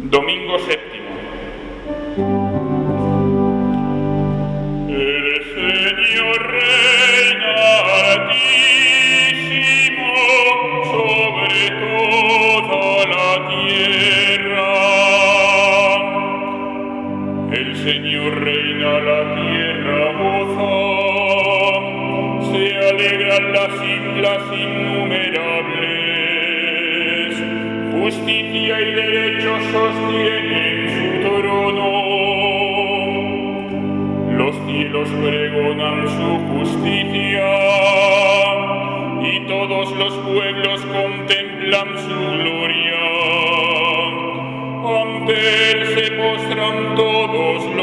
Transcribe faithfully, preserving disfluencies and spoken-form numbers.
Domingo séptimo. El Señor reina altísimo sobre toda la tierra. El Señor reina, la tierra goza, se alegran las islas innumerables, justicia y derecho sostienen su trono. Los cielos pregonan su justicia y todos los pueblos contemplan su gloria. Ante él se postran todos